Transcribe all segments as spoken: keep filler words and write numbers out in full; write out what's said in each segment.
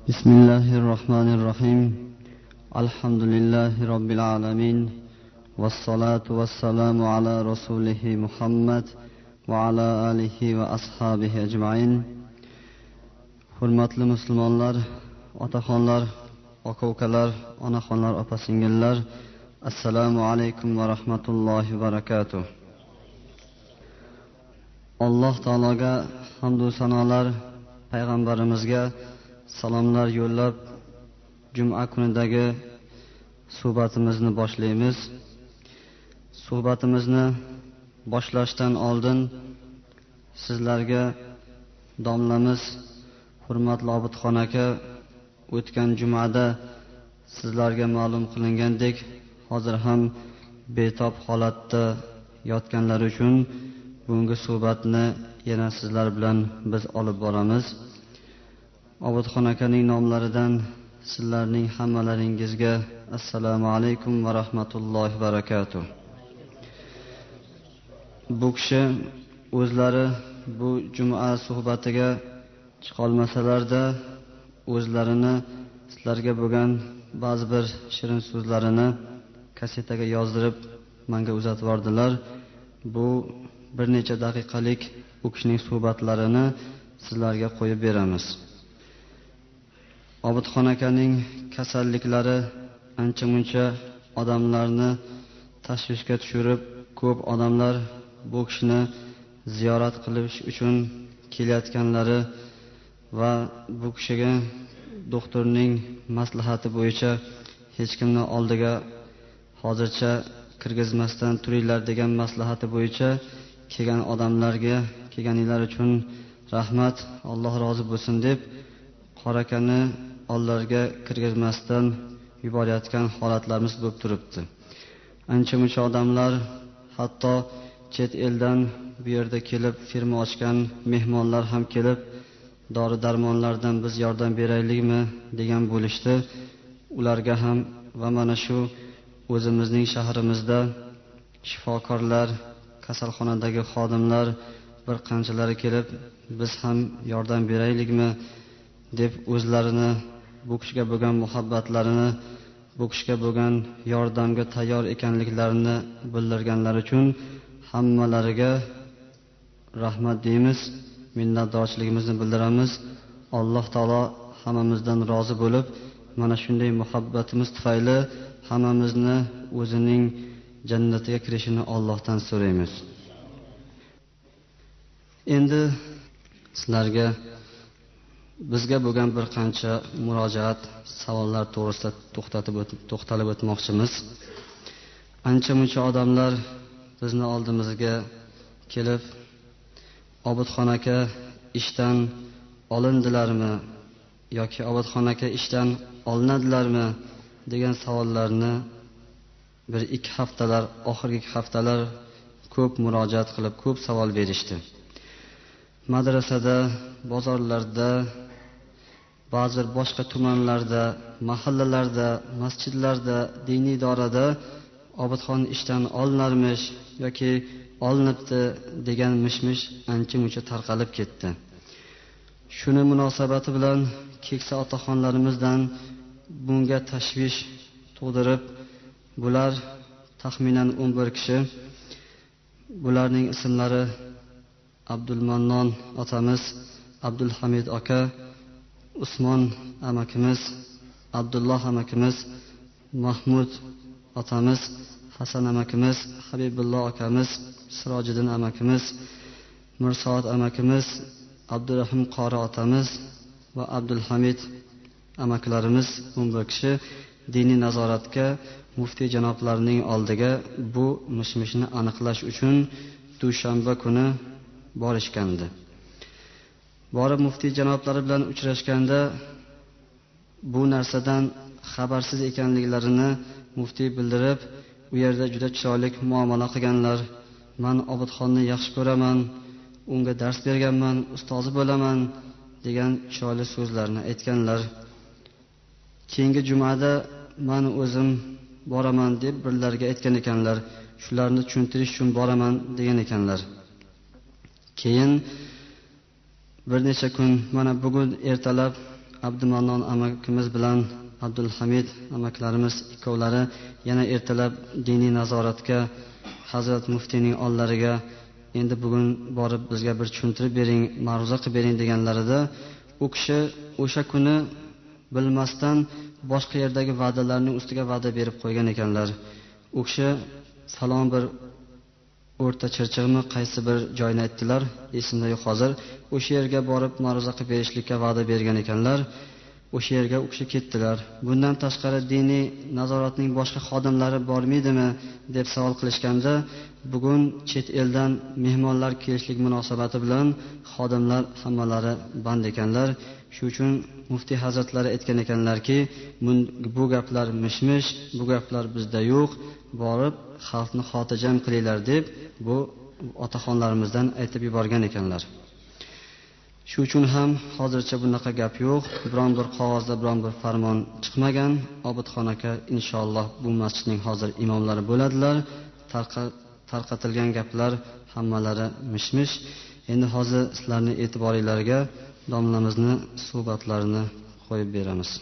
Bismillahirrahmanirrahim. Alhamdulillahi Rabbil alamin. Vassalatu vassalamu ala rasulihi Muhammad va ala alihi va ashabihi ajma'in. Hurmatli musulmonlar, otaxonlar, aka-ukalar, onaxonlar, opa-singillar, assalomu alaykum va rahmatullohi va barakatuh. Alloh taologa hamd va sanolar, payg'ambarimizga salomlar yo'llab, juma kunidagi suhbatimizni boshlaymiz. Suhbatimizni boshlashdan oldin sizlarga domlamiz hurmatli Obidxon aka o'tgan jumada sizlarga ma'lum qilingandek hozir ham betob holatda yotganlar uchun bugungi suhbatni yana sizlar bilan biz olib boramiz. Obidxon akaning nomlaridan sizlarning hammalaringizga assalomu alaykum va rahmatullohi va barakatuh. Bu kishi o'zlari bu juma suhbatiga chiqolmasalarda o'zlarini sizlarga bo'lgan ba'zi bir shirin so'zlarini kasetaga yozdirib menga uzatib yubordilar. Bu bir necha daqiqalik u kishining suhbatlarini sizlarga qo'yib beramiz. Obidxon akaning kasalliklari ancha-muncha odamlarni tashvishga tushirib, ko'p odamlar bu kishini ziyorat qilish uchun kelayotganlari va bu kishiga doktorning maslahati bo'yicha hech kimni oldiga hozircha kirgizmasdan turinglar degan maslahati bo'yicha kelgan odamlarga kelganinglar uchun rahmat, Alloh rozi bo'lsin deb qorakani oldilariga kirgizmasdan yuborayotgan holatlarimiz bo'lib turibdi. Ancha-muncha odamlar hatto chet eldan bu yerda kelib firma ochgan mehmonlar ham kelib dori darmonlardan biz yordam beraylikmi degan bo'lishdi. Ularga ham va mana shu o'zimizning shahrimizda shifokorlar, kasalxonadagi xodimlar bir qanchalari kelib biz ham yordam beraylikmi deb o'zlarini bu kishiga bo'lgan muhabbatlarini, bu kishiga bo'lgan yordamga tayyor ekanliklarini bildirganlar uchun hammalariga rahmat deymiz, minnatdorchiligimizni bildiramiz. Alloh taolo hammamizdan rozi bo'lib, mana shunday muhabbatimiz tufayli hammamizni o'zining jannatiga kirishini Allohdan so'raymiz. Endi sizlarga bizga bo'lgan bir qancha murojaat, savollar to'g'risida to'xtatib to'xtalib o'tmoqchimiz. Ancha-muncha odamlar bizni oldimizga kelib, Obidxon aka ishdan olindilarmi yoki Obidxon aka ishdan olinadilarmi degan savollarni bir ikki haftalar, oxirgi ikki haftalar ko'p murojaat qilib, ko'p savol berishdi. Madrasada, bozorlarda, ba'zi boshqa tumanlarda, mahallalarda, masjidlarda, diniy idorada Obidxon ishdan olinarmish yoki olinibdi degan mishmish ancha-muncha tarqalib ketdi. Shuni munosabati bilan keksa otaxonlarimizdan bunga tashvish tug'dirib, bular taxminan o'n bir kishi. Bularning ismlari Abdulmannon otamiz, Abdulhamid aka, Usmon amakimiz, Abdulloh amakimiz, Mahmud otamiz, Hasan amakimiz, Habibulloh akamiz, Sirojiddin amakimiz, Mirsoat amakimiz, Abdurahim qori otamiz va Abdulhamid amaklarimiz o'n bir kishi diniy nazoratga muftiy janoblarining oldiga bu mishmishni aniqlash uchun dushanba kuni borishgandi. Borib muftiy janoblari bilan uchrashganda bu narsadan xabarsiz ekanliklarini muftiy bildirib, u yerda juda chiroyli muomala qilganlar. Men Obidxonni yaxshi ko'raman, unga dars berganman, ustozi bo'laman degan chiroyli so'zlarni aytganlar. Keyingi jumada men o'zim boraman deb birlarga aytgan ekanlar. Shularni tushuntirish uchun boraman degan ekanlar. Keyin bir necha kun mana bugun ertalab Abdumannon amakimiz bilan Abdulhamid amaklarimiz ikkovlari yana ertalab diniy nazoratga Hazrat muftiyning oldilariga endi bugun borib bizga bir tushuntirib bering, ma'ruza qilib bering deganlarida u kishi o'sha kuni bilmasdan boshqa yerdagi va'dalarning ustiga va'da berib qo'ygan ekanlar. U kishi falon bir o'rta chirchiqmi qaysi bir joyni aytdilar, esimda yo'q hozir. O'sha yerga borib ma'ruza qilib berishlikka va'da bergan ekanlar. O'sha yerga u kishi ketdilar. Bundan tashqari diniy nazoratning boshqa xodimlari bormaydimi deb savol qilishganda, bugun chet eldan mehmonlar kelishlik munosabati bilan xodimlar hammalari band ekanlar. Shu uchun muftiy hazratlari aytgan ekanlarki, bu gaplar mishmish, bu gaplar bizda yo'q, borib xalqni xotirjam qilinglar deb bu otaxonlarimizdan aytib yuborgan ekanlar. Shu uchun ham hozircha bunaqa gap yo'q, biron bir qog'ozda biron bir farmon chiqmagan. Obidxon aka inshaalloh bu masjidning hozir imomlari bo'ladilar. Tarqatilgan gaplar hammalari mishmish. Endi hozir sizlarning e'tiboringizga domlamizni suhbatlarini qo'yib beramiz.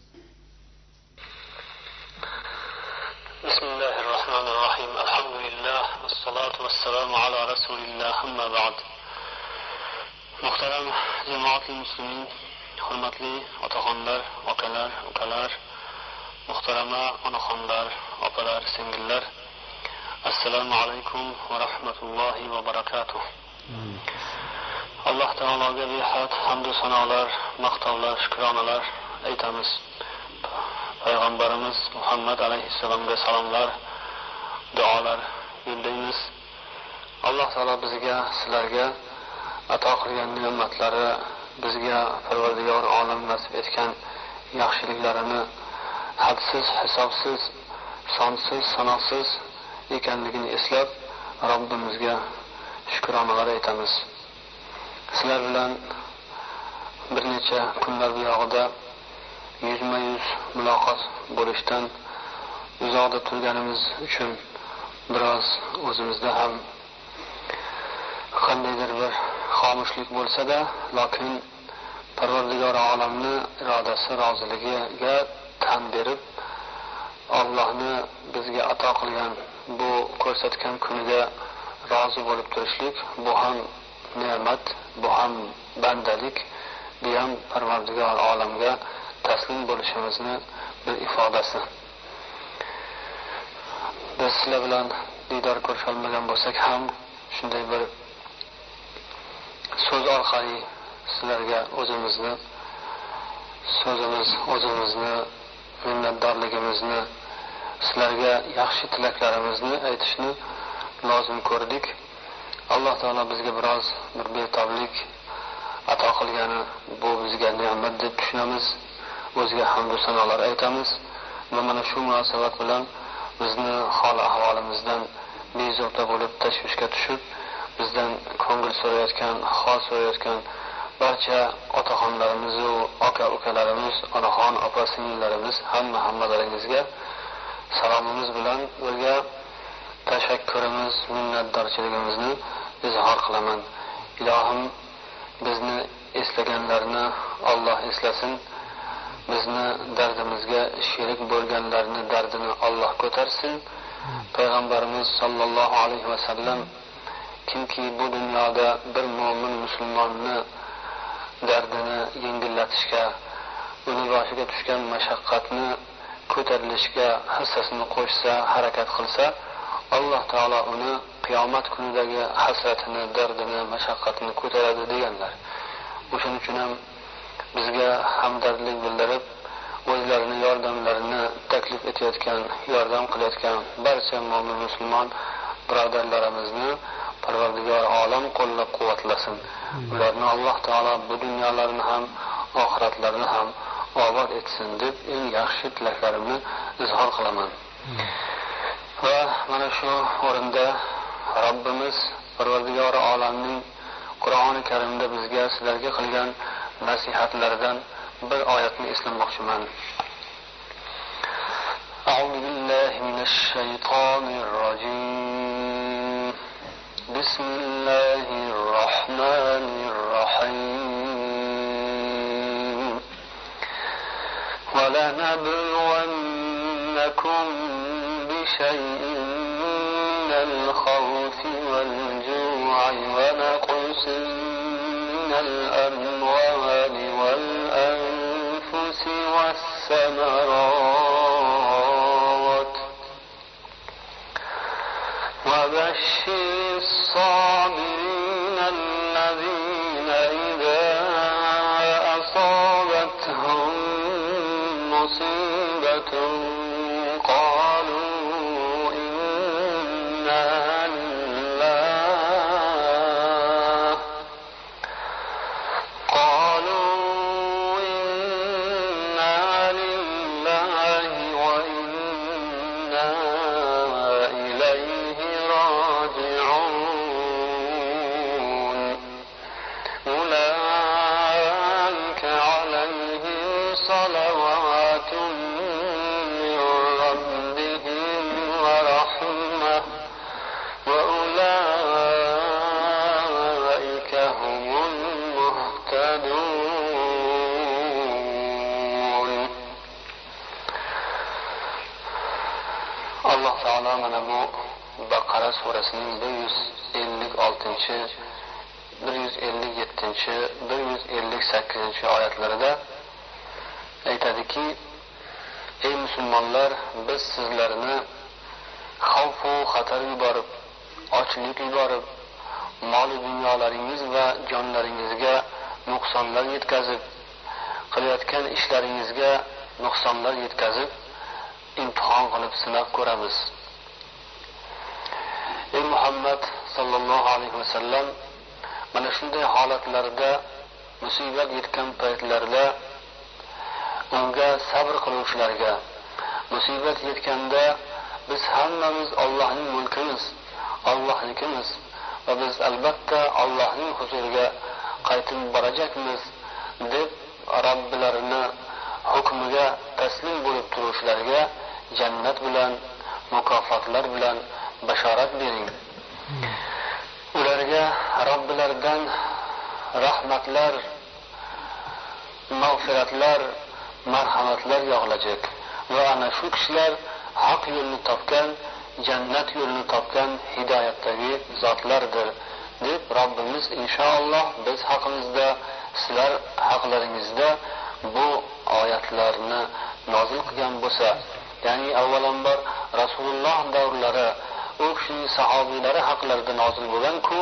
Bismillahirrohmanirrohim. Alhamdulillah, vassalatu vassalamu ala rasulillah, amma ba'd. Muhtaram jamoatul muslimin, hurmatli otaxonlar, okalar, ukalar, muhtarama onaxonlar, opalar, singillar. Assalomu alaykum va rahmatullohi va barakatuh. Alloh taologa behad hamd va sanolar, maqtovlar, shukronalar aytamiz. Payg'ambarimiz Muhammad alayhissalomga salomlar, duolar yo'llaymiz. Alloh taolo bizga, sizlarga ato qilgan ne'matlari, bizga Parvardigor olam nasib etgan yaxshiliklarini hadsiz, hisobsiz, sonsiz, sanoqsiz ekanligini eslab, Robbimizga shukronalar aytamiz. Sizlar bilan bir necha kunlar buyog'ida yuzma-yuz muloqot bo'lishdan uzoqda turganimiz uchun biroz o'zimizda ham qandaydir bir xomushlik bo'lsa-da, lekin Parvardigor olamni irodasi, roziligiga tan berib, Allohni bizga ato qilgan bu ko'rsatgan kuniga rozi bo'lib turishlik, bu ham ne'mat, bu ham bandalik, bu ham Parvardigor olamga taslim bo'lishimizni bir ifodasi. Biz sizlar bilan diydor ko'risha olmagan bo'lsak ham, shunday bir so'z orqali sizlarga o'zimizni, so'zimiz, o'zimizni, minnatdorligimizni, sizlarga yaxshi tilaklarimizni aytishni lozim ko'rdik. Alloh taolo bizga biroz bir betoblik ato qilgani bu bizga ne'mat deb tushunamiz. O'ziga hamd va sanolar aytamiz va mana shu munosabat bilan bizni hol ahvolimizdan bezovta bo'lib tashvishga tushib, bizdan ko'ngil so'rayotgan, hol so'rayotgan barcha otaxonlarimiz va aka-ukalarimiz, onaxon, opa-singillarimiz hamma hammalaringizga salomimiz bilan birga tashakkurimiz, minnatdorchiligimizni izhor qilaman. Ilohim bizni eslaganlarni Alloh eslasin. Bizni dardimizga sherik bo'lganlarni dardini Alloh ko'tarsin. Payg'ambarimiz sollallohu alayhi va sallam kimki bu dunyoda bir mo'min musulmonni dardini yengillatishga, uni boshiga tushgan mashaqqatni ko'tarilishga hissasini qo'shsa, harakat qilsa, Alloh taolo uni qiyomat kunidagi hasratini, dardini, mashaqqatini ko'taradi deganlar. O'shaning uchun ham bizga hamdardlik bildirib, o'zlarini yordamlarini taklif etayotgan, yordam qilayotgan barcha mo'min musulmon birodarlarimizni Parvardigor olam qo'llab-quvvatlasin. Ularni Alloh taolo bu dunyolarini ham, oxiratlarini ham obod etsin deb eng yaxshi tilaklarimni izhor qilaman. Va mana shu o'rinda Robbimiz Parvardigor olamning Qur'oni Karimda bizga, sizlarga qilgan nasihatlaridan bir oyatni eslamoqchiman. A'udhu billahi minash shaytonir rojim. Bismillahir rohmanir rohim. ولنبلونكم بشيء من الخوف والجوع ونقص من الأموال والأنفس والثمرات وبشر الصابرين الذين إذا أصابتهم مصيبة قالوا إنا لله قالوا إنا لله وإنا إليه راجعون أولئك عليهم صلوات من ربهم ورحمة وأولئك هم المهتدون. Allah Teala mana bu Bakara surəsinin bir yüz ellik altıncı, bir yüz ellik yedinci, bir yüz ellik səkkizinci ayətlərdə aytadi ki, ey Müslümanlar, biz sizlarni xavfu xatar yuborib, ochlik yuborib, mol dunyolaringiz va jonlaringizga nuqsonlar yetkazib, qilayotgan ishlaringizga nuqsonlar yetkazib, imtihon qilib sinab ko'ramiz. Ey Muhammad sallallohu alayhi vasallam, mana shunday holatlarda, musibat yetgan paytlarda unga sabr qiluvchilarga, musibat yetganda biz hammamiz Allohning mulkimiz, Allohnikimiz va biz albatta Allohning huzuriga qaytib borajakmiz deb Robbilarini hukmiga taslim bo'lib turuvchilarga jannat bilan, mukofotlar bilan bashorat bering. Ularga Robbilaridan rahmatlar, mag'firatlar, marhamatlar yog'ilajak va ana shu kishilar haq yo'lni topgan, jannat yo'lini topgan hidoyatdagi zotlardir deb Robbimiz inshaalloh biz haqimizda, sizlar haqlaringizda bu oyatlarni nozil qilgan bo'lsa, ya'ni avvalambor Rasululloh davrlari, u kishining sahobiylari haqlarida nozil bo'lgan-ku,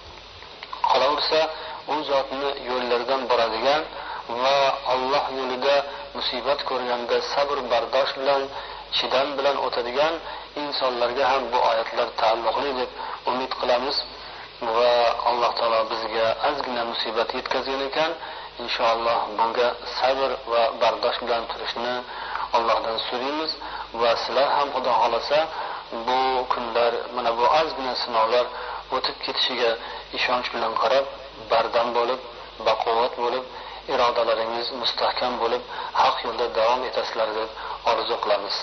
qolaversa u zotni yo'llaridan boradigan va Alloh yo'lida musibat ko'rganda sabr bardosh bilan, chidam bilan o'tadigan insonlarga ham bu oyatlar taalluqli deb umid qilamiz va Alloh taolo bizga ozgina musibat yetkazgan ekan, inshaalloh bunga sabr va bardosh bilan turishni Allohdan so'raymiz va sizlar ham Xudo xolasa bu kunlar, mana bu ozgina sinovlar o'tib ketishiga ishonch bilan qarab, bardam bo'lib, baquvvat bo'lib, irodalaringiz mustahkam bo'lib, haq yo'lda davom etasizlar deb orzu qilamiz.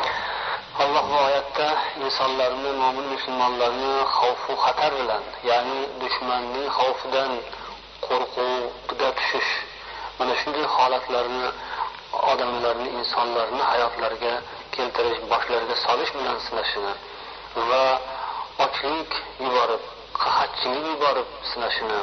Alloh bu oyatda insonlarni, mo'min musulmonlarni xavfu xatar bilan, ya'ni dushmanning xavfidan, qo'rquviga tushish, mana shunday holatlarni odamlarni, insonlarni hayotlariga keltirish, boshlariga solish bilan sinashini va ochlik yuborib, qahatchilik yuborib sinashini,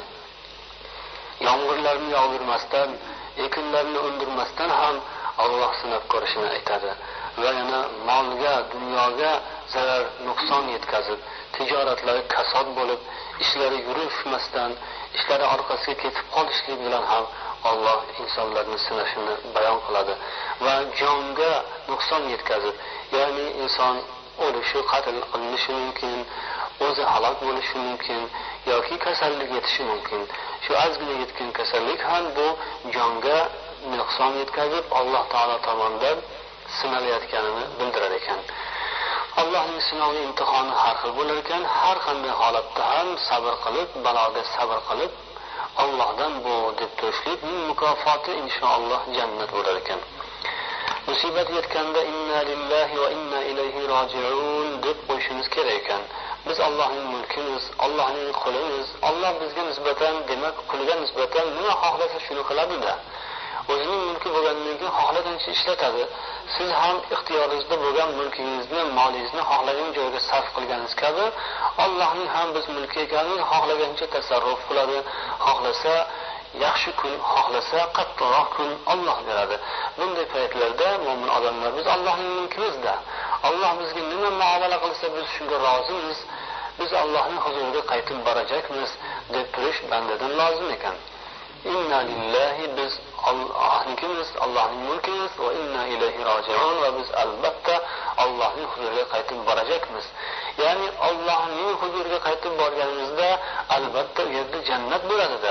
yomg'irlarni yog'dirmasdan, ekinlarni undirmasdan ham Alloh sinab ko'rishini aytadi va yana molga, dunyoga zarar, nuqson yetkazib, tijoratlari kasod bo'lib, ishlari yurishmasdan, ishlari orqasiga ketib qolishlik bilan ham Alloh insonlarni sinashini bayon qiladi va jonga nuqson yetkazib, ya'ni inson o'lishi, qatl qilinishi mumkin, o'zi halok bo'lishi mumkin yoki kasallik yetishi mumkin. Shu ozgina yetgan kasallik ham bu jonga nuqson yetkazib, Alloh taolo tomonidan sinalayotganini bildirar ekan. Allohning sinovi, imtihoni har xil bo'lar ekan. Har qanday holatda ham sabr qilib, baloga sabr qilib, Allohdan bu deb turishlikning mukofoti inshaalloh jannat bo'lar ekan. Musibat yetganda inna lillahi va inna ilayhi roji'un deb qo'yishimiz kerak ekan. Biz Allohning mulkimiz, Allohning qulimiz. Alloh bizga nisbatan, demak, quliga nisbatan nima xohlasa shuni qiladi-da. O'zining mulki bo'lgan bo'lgandan keyin xohlagancha ishlatadi. Siz ham ixtiyoringizda bo'lgan mulkingizni, molingizni xohlagan joyga sarf qilganingiz kabi, Allohning ham biz mulki ekanini xohlagancha tasarruf qiladi. Xohlasa yaxshi kun, xohlasa qattiqroq kun Alloh beradi. Bunday paytlarda mo'min odamlar biz Allohning mulkimizda. Alloh bizga nima muomala qilsa biz shunga rozimiz. Biz Allohning huzuriga qaytib borajakmiz deb turish bandadan lozim ekan. Inna lillahi, biz Allohnikimiz, Allohning mulkimiz va inna ilayhi roji'un, va biz albatta Allohning huzuriga qaytib borajakmiz. Ya'ni Allohning huzuriga qaytib borganimizda albatta u yerda jannat bo'ladi-da.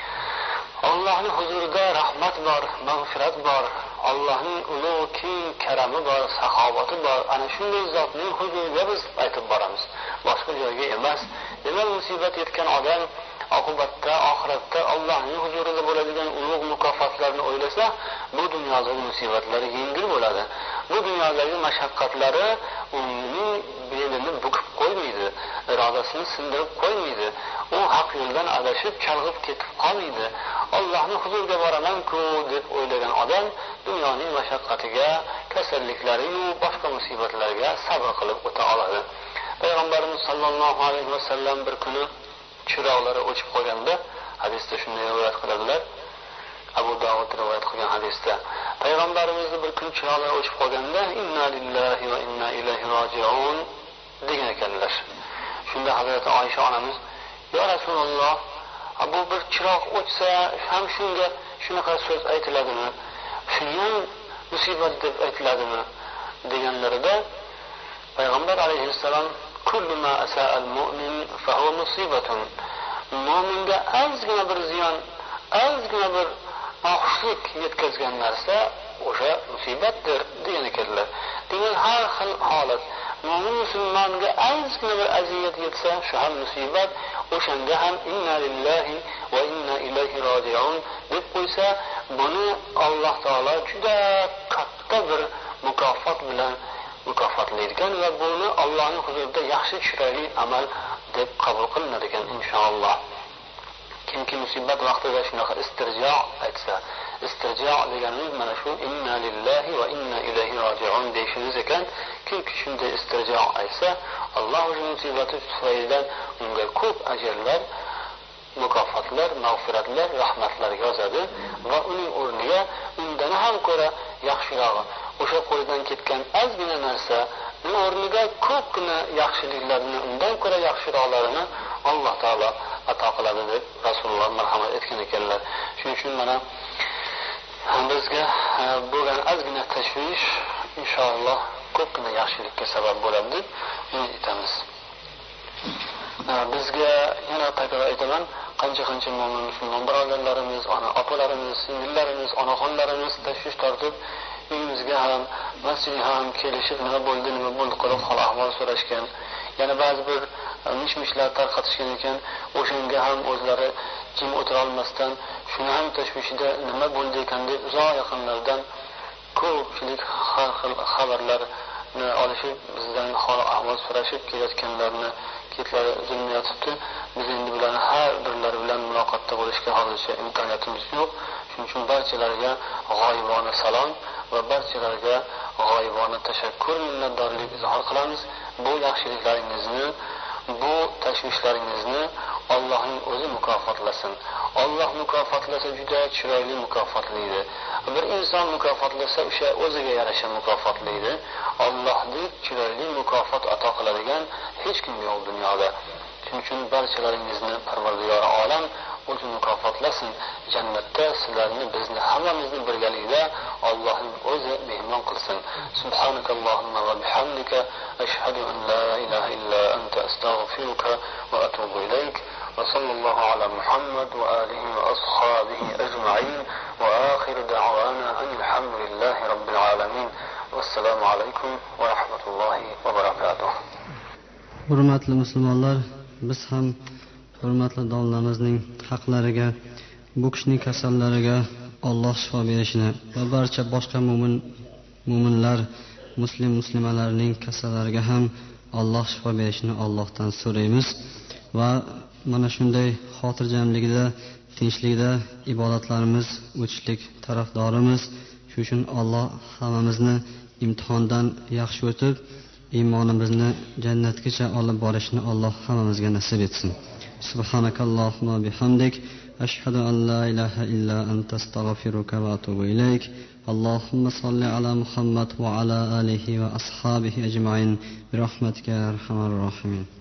Allohning huzurida rahmat bor, mag'firat bor, Allohning ulug' keng karami bor, saxovati bor. Ana shunday zotning huzuriga biz qaytib boramiz, boshqa joyga emas. Demak, musibat yetgan odam oqibatda oxiratda Allohning huzurida bo'ladigan ulug' mukofotlarni o'ylasa, bu dunyodagi musibatlari yengil bo'ladi. Bu dunyodagi mashaqqatlari uning belini bukib qo'ymaydi, irodasini sindirib qo'ymaydi. U haq yo'ldan adashib, chalg'ib ketib qolmaydi. Allohning huzuriga boraman-ku deb o'ylagan odam dunyoning mashaqqatiga, kasalliklariga, boshqa musibatlarga sabr qilib o'ta oladi. Payg'ambarimiz sollallohu alayhi vasallam bir kuni chiroqlari o'chib qolganda, hadisda shunday rivoyat qiladilar. Abu Dawud rivoyat qilgan hadisda payg'ambarimizni bir kun chiroqlari o'chib qolganda inna lillahi va inna ilayhi roji'un degan ekanlar. Shunda Hazrat Oysha onamiz: "Ya Rasululloh, bu bir chiroq o'chsa ham shunga shunaqa so'z aytiladimi? Shunga musibat deb aytiladimi?" deganlarida payg'ambar alayhissalom: "Kullu ma asa'a al-mu'min fa huwa musibatun." Mu'minga ozgina bir ziyon, ozgina bir noxushlik yetkazgan narsa o'sha musibatdir degan ekanlar. Demak, har xil holat mo'min musulmonga ozgina bir aziyat yetsa, shu ham musibat, o'shanda ham inna lillahi va inna ilayhi roji'un deb qo'ysa, buni Alloh taolo juda katta bir mukofot bilan mukofotlaydigan va buni Allohning huzurida yaxshi chiroyli amal deb qabul qilinadi ekan inshaalloh. Kimki musibat vaqtida shunaqa istirjo aytsa, istirjo deganimiz mana shu inna lillahi va inna ilayhi roji'un deyishimiz ekan. Kimki shunday istirjo aytsa, Alloh o'sha musibati tufaylidan unga ko'p ajrlar, mukofotlar, mag'firatlar, rahmatlar yozadi va uning o'rniga undan ham ko'ra yaxshirog'i, o'sha qo'ldan ketgan ozgina narsa o'rniga ko'pgina yaxshiliklarni, undan ko'ra yaxshiroqlarini Alloh taolo ato qiladi deb Rasululloh marhamat etgan ekanlar. Shuning uchun mana bizga bo'lgan ozgina tashvish inshaalloh ko'pgina yaxshilikka sabab bo'ladi deb umid etamiz. Bizga yana takror aytaman, qancha-qancha mo'min musulmon birodarlarimiz, ona opalarimiz, singillarimiz, onaxonlarimiz tashvish tortib uyimizga ham, masjidga ham kelishib nima bo'ldi, nima bo'ldi qilib hol ahvol so'rashgan. Yana ba'zi bir mish-mishlar tarqatishgan ekan, o'shanga ham o'zlari jim o'tira olmasdan shuni ham tashvishida nima bo'ldi ekan deb uzoq yaqinlardan ko'pchilik har xil xabarlarni olishib, bizdan hol ahvol so'rashib kelayotganlarni ketlari uzilmayotibdi. Biz endi bilan har birlari bilan muloqotda bo'lishga hozircha imkoniyatimiz yo'q. Shuning uchun barchalarga g'oyibona salom va barchalarga g'oyibona tashakkur, minnatdorlik izhor qilamiz. Bu yaxshiliklaringizni, bu tashvishlaringizni Allohning o'zi mukofotlasin. Alloh mukofotlasa juda chiroyli mukofotlaydi. Bir inson mukofotlasa o'sha o'ziga yarasha mukofotlaydi. Allohdek chiroyli mukofot ato qiladigan hech kim yo'q dunyoda. Shuning uchun barchalaringizni Parvardigor olam o'zi mukofotlasin. Jannatda sizlarni, bizni hammamizni birgalikda Allohning o'zi mehmon qilsin. Subhanakallohumma va bihamdika ashhadu an la ilaha illa anta astaghfiruka va atubu ilayk. Va sallallohu ala Muhammad va alihi va ashabihi ajma'in va akhir da'wana alhamdulillahi robbil alamin. Assalomu alaykum va rahmatullohi va barakatuh. Hurmatli musulmonlar, biz ham hurmatli domlamizning haqlariga, bu kishining kasallariga Alloh shifo berishini va barcha boshqa mo'min mo'minlar, muslim muslimalarning kasallariga ham Alloh shifo berishini Allohdan so'raymiz va mana shunday xotirjamligida tinchlikda ibodatlarimiz o'tishlik tarafdorimiz. Shu uchun Alloh hammamizni imtihondan yaxshi o'tib, iymonimizni jannatgacha olib borishni Alloh hammamizga nasib etsin. Subhanakallohumma bihamdik, ashhadu an la ilaha illa anta astaghfiruka va atubu ilayk. Allohumma salli ala Muhammad va ala alihi va ashabihi ajma'in bi rahmatika ya arhamar rohimin.